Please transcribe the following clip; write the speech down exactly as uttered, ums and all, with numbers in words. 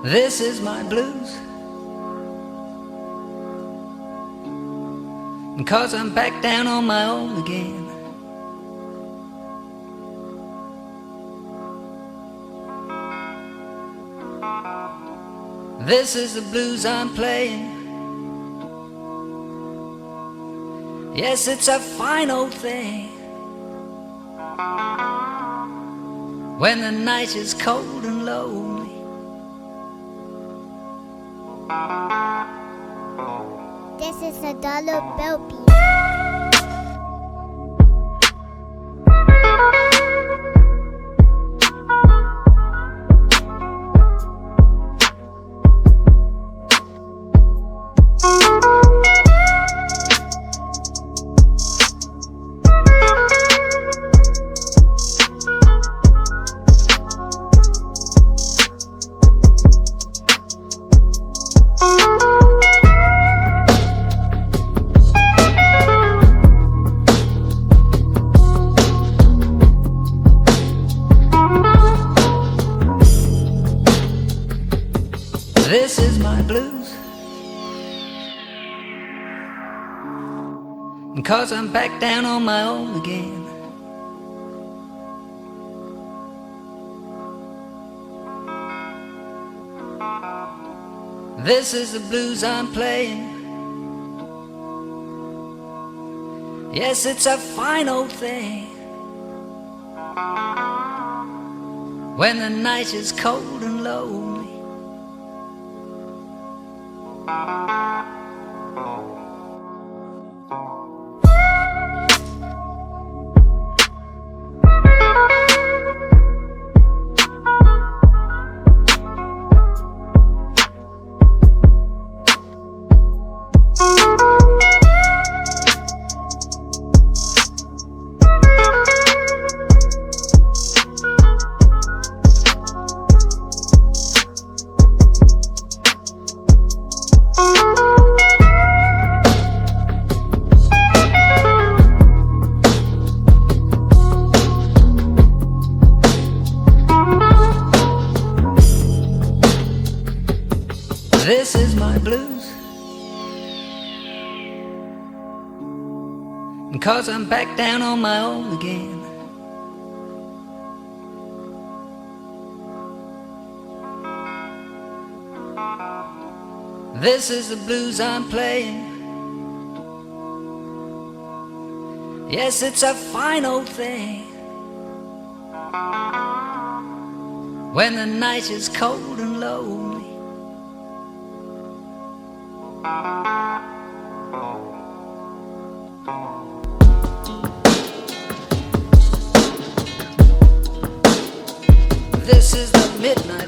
This is my blues, and 'cause I'm back down on my own again. This is the blues I'm playing. Yes, it's a fine old thing when the night is cold and lonely. This is a dollar bill piece. This is my blues, and 'cause I'm back down on my own again. This is the blues I'm playing. Yes, it's a fine old thing when the night is cold and lonely. This is my blues, and 'cause I'm back down on my own again. This is the blues I'm playing. Yes, it's a fine old thing when the night is cold and lonely. This is the midnight